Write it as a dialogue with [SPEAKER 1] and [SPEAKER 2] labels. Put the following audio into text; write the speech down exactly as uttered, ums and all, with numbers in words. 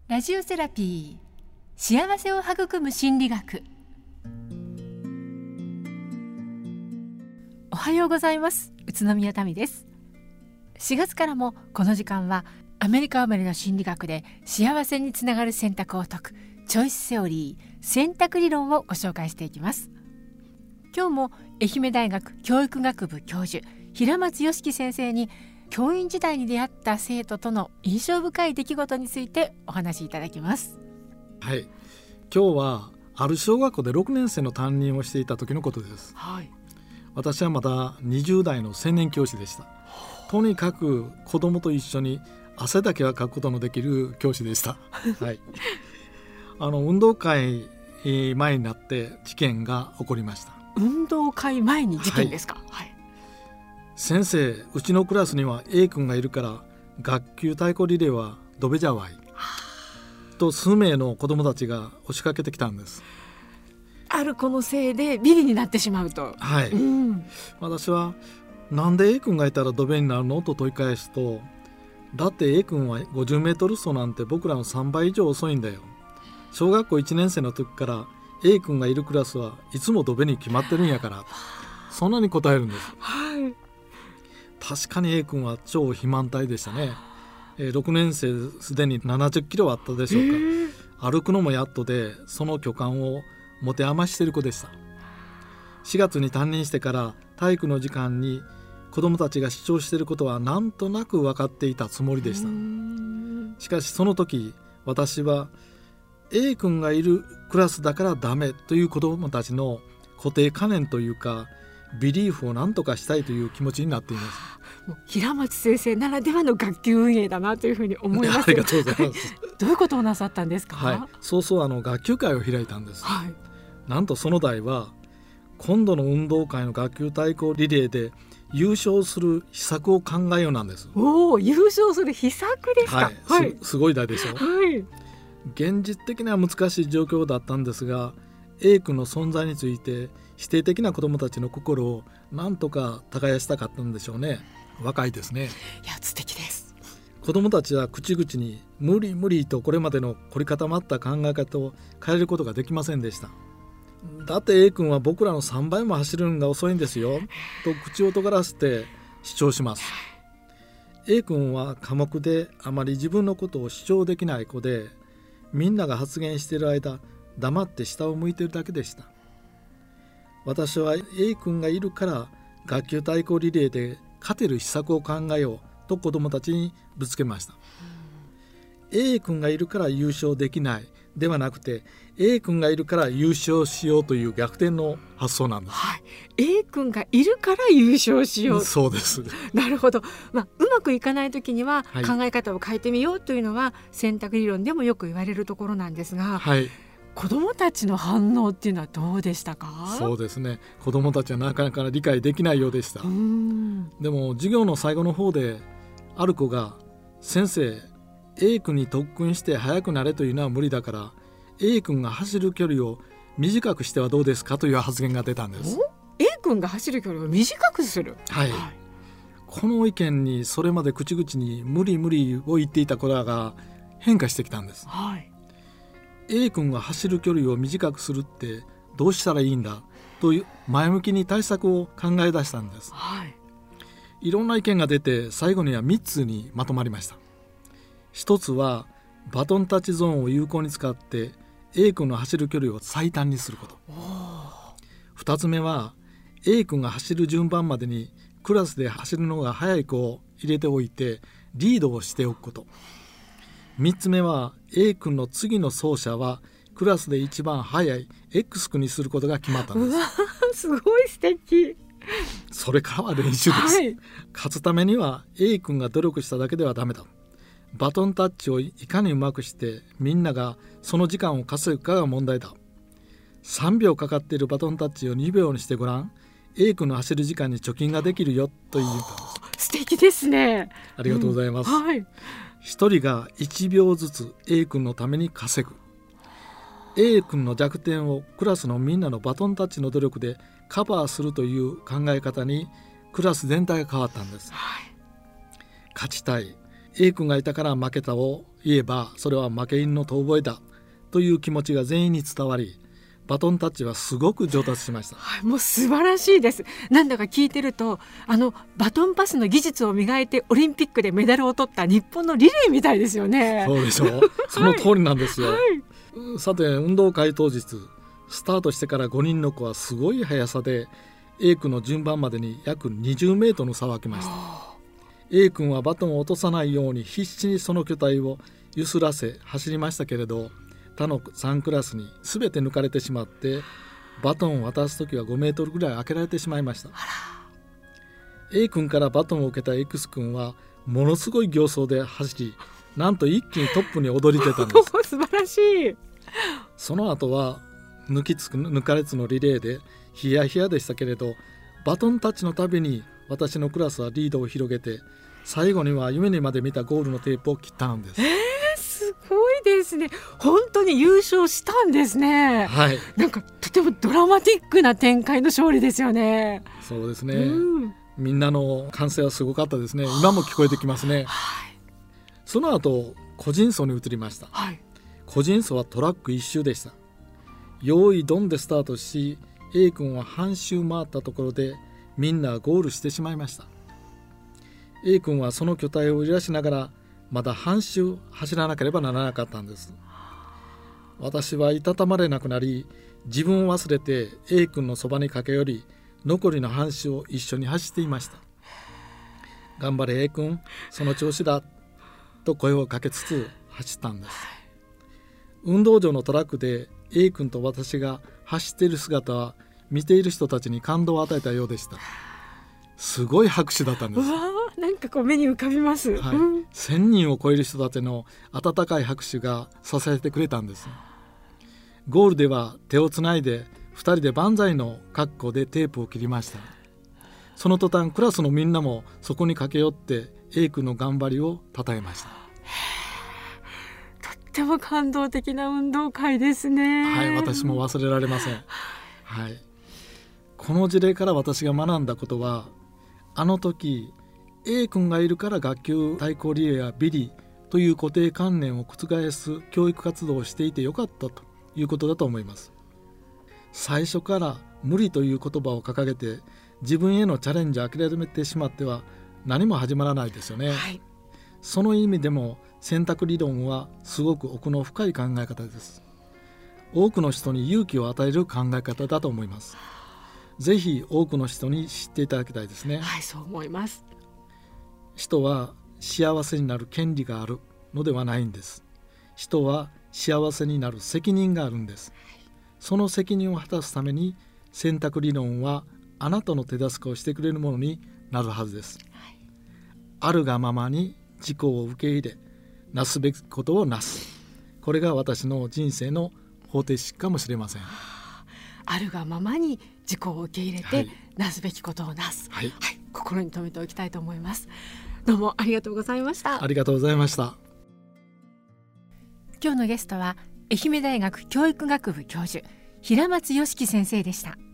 [SPEAKER 1] ラジオセラピー、幸せを育む心理学。おはようございます。宇都宮民です。しがつからもこの時間はアメリカ生まれの心理学で幸せにつながる選択を説くチョイスセオリー、選択理論をご紹介していきます。今日も愛媛大学教育学部教授平松良樹先生に教員時代に出会った生徒との印象深い出来事についてお話しいただきます。
[SPEAKER 2] はい、今日はある小学校でろくねん生の担任をしていた時のことです。はい、私はまだにじゅう代の青年教師でした。とにかく子供と一緒に汗だけはかくことのできる教師でした。はい、あの運動会前になって事件が起こりました。
[SPEAKER 1] 運動会前に事件ですか？はい、
[SPEAKER 2] 先生、うちのクラスには A 君がいるから学級対抗リレーはどべじゃわいと数名の子供たちが押しかけてきたんです。
[SPEAKER 1] ある子のせいでビリになってしまうと。
[SPEAKER 2] はい、うん、私はなんで A 君がいたらどべになるのと問い返すと、だって A 君はごじゅうメートル走なんて僕らのさんばい以上遅いんだよ。小学校いちねん生の時から A 君がいるクラスはいつもどべに決まってるんやから、そんなに答えるんです。はい、確かに A 君は超肥満体でしたね。えー、ろくねん生すでにななじゅっキロあったでしょうか。えー、歩くのもやっとでその巨漢を持て余している子でした。しがつに担任してから体育の時間に子どもたちが主張していることはなんとなく分かっていたつもりでした。しかしその時私は A 君がいるクラスだからダメという子どもたちの固定観念というかビリーフを何とかしたいという気持ちになっています。
[SPEAKER 1] もう平松先生ならではの学級運営だなというふうに思います。
[SPEAKER 2] ありがとうございます。
[SPEAKER 1] どういうことをなさったんですか？
[SPEAKER 2] はい、そうそうあの学級会を開いたんです。はい、なんとその題は今度の運動会の学級対抗リレーで優勝する秘策を考えようなんです。
[SPEAKER 1] おー、優勝する秘策ですか？
[SPEAKER 2] はいはい、す, すごい題でしょ。
[SPEAKER 1] はい、
[SPEAKER 2] 現実的には難しい状況だったんですが A 君の存在について否定的な子どもたちの心をなんとか耕したかったんでしょうね。若いですね。
[SPEAKER 1] いや素敵です。
[SPEAKER 2] 子どもたちは口々に無理無理とこれまでの凝り固まった考え方を変えることができませんでした。だって A 君は僕らのさんばいも走るのが遅いんですよと口を尖らせて主張します。 A 君は寡黙であまり自分のことを主張できない子で、みんなが発言している間黙って下を向いているだけでした。私は A 君がいるから学級対抗リレーで勝てる秘策を考えようと子どもたちにぶつけました。 A 君がいるから優勝できないではなくて A 君がいるから優勝しようという逆転の発想なんです。はい、
[SPEAKER 1] A 君がいるから優勝しよう。
[SPEAKER 2] そうです。
[SPEAKER 1] なるほど、まあ、うまくいかない時には考え方を変えてみようというのは選択理論でもよく言われるところなんですが、はい、子どもたちの反応っていうのはどうでしたか？
[SPEAKER 2] そうですね、子どもたちはなかなか理解できないようでした。うーん、でも授業の最後の方である子が、先生 A 君に特訓して速くなれというのは無理だから A 君が走る距離を短くしてはどうですかという発言が出たんです。
[SPEAKER 1] A 君が走る距離を短くする。
[SPEAKER 2] はい、はい、この意見にそれまで口々に無理無理を言っていた子らが変化してきたんです。はい、A 君が走る距離を短くするってどうしたらいいんだという前向きに対策を考え出したんです。はい、いろんな意見が出て最後にはみっつにまとまりました。一つはバトンタッチゾーンを有効に使って A 君の走る距離を最短にすること。二つ目は A 君が走る順番までにクラスで走るのが速い子を入れておいてリードをしておくこと。三つ目は A 君の次の走者はクラスで一番速い X 君にすることが決まったんです。
[SPEAKER 1] うわすごい素敵。
[SPEAKER 2] それからは練習です。はい、勝つためには A 君が努力しただけではダメだ。バトンタッチをいかにうまくしてみんながその時間を稼ぐかが問題だ。さんびょうかかっているバトンタッチをにびょうにしてごらん。 A 君の走る時間に貯金ができるよと言ったんです。
[SPEAKER 1] 素敵ですね。
[SPEAKER 2] ありがとうございます。うん、はい、ひとりがいちびょうずつ A 君のために稼ぐ。 A 君の弱点をクラスのみんなのバトンタッチの努力でカバーするという考え方にクラス全体が変わったんです。はい、勝ちたい、A 君がいたから負けたを言えばそれは負け犬の遠吠えだという気持ちが全員に伝わり、バトンタッチはすごく上達しました。
[SPEAKER 1] はい、もう素晴らしいです。なんだか聞いてると、あのバトンパスの技術を磨いてオリンピックでメダルを取った日本のリレーみたいですよね。
[SPEAKER 2] そうでしょうその通りなんですよ、はいはい、さて運動会当日、スタートしてからごにんの子はすごい速さで A 君の順番までに約にじゅうメートルの差を空けました。 A 君はバトンを落とさないように必死にその巨体を揺すらせ走りましたけれど、他のさんクラスに全て抜かれてしまって、バトンを渡すときはごメートルぐらい開けられてしまいました。 A 君からバトンを受けた X 君はものすごい形相で走り、なんと一気にトップに躍り出たんです
[SPEAKER 1] 素晴らしい。
[SPEAKER 2] その後は抜きつく抜かれつのリレーでヒヤヒヤでしたけれど、バトンタッチのたびに私のクラスはリードを広げて、最後には夢にまで見たゴールのテープを切ったんです。
[SPEAKER 1] えー、すごいですね。本当に優勝したんですね。
[SPEAKER 2] はい、
[SPEAKER 1] なんかとてもドラマティックな展開の勝利ですよね。
[SPEAKER 2] そうですね、
[SPEAKER 1] うん、
[SPEAKER 2] みんなの歓声はすごかったですね。今も聞こえてきますね、
[SPEAKER 1] はい、
[SPEAKER 2] その後個人走に移りました、はい、個人走はトラック一周でした。用意ドンでスタートし、 A 君は半周回ったところでみんなゴールしてしまいました。 A 君はその巨体を揺らしながらまだ半周走らなければならなかったんです。私はいたたまれなくなり、自分を忘れて A 君のそばに駆け寄り、残りの半周を一緒に走っていました。頑張れ A 君、その調子だと声をかけつつ走ったんです。運動場のトラックで A 君と私が走っている姿は見ている人たちに感動を与えたようでした。すごい拍手だったんです。
[SPEAKER 1] うわー、なんかこう目に浮かびます、
[SPEAKER 2] はい、
[SPEAKER 1] うん、
[SPEAKER 2] せんにんを超える人たちの温かい拍手が支えてくれたんです。ゴールでは手をつないでふたりで万歳の格好でテープを切りました。その途端クラスのみんなもそこに駆け寄って A 君の頑張りを称えました。
[SPEAKER 1] とっても感動的な運動会ですね。
[SPEAKER 2] はい、私も忘れられません、はい、この事例から私が学んだことは、あの時 A 君がいるから学級対抗リレーやビリーという固定観念を覆す教育活動をしていてよかったということだと思います。最初から無理という言葉を掲げて自分へのチャレンジを諦めてしまっては何も始まらないですよね、はい、その意味でも選択理論はすごく奥の深い考え方です。多くの人に勇気を与える考え方だと思います。ぜひ多くの人に知っていただきたいですね。
[SPEAKER 1] はい、そう思います。
[SPEAKER 2] 人は幸せになる権利があるのではないんです。人は幸せになる責任があるんです。その責任を果たすために選択理論はあなたの手助けをしてくれるものになるはずです、はい、あるがままに自己を受け入れ、なすべきことをなす。これが私の人生の方程式かもしれません。
[SPEAKER 1] あるがままに自己を受け入れて、はい、なすべきことをなす、
[SPEAKER 2] はい
[SPEAKER 1] はい、心に留めておきたいと思います。どうもありがとうございました。
[SPEAKER 2] ありがとうございました。
[SPEAKER 1] 今日のゲストは愛媛大学教育学部教授平松良樹先生でした。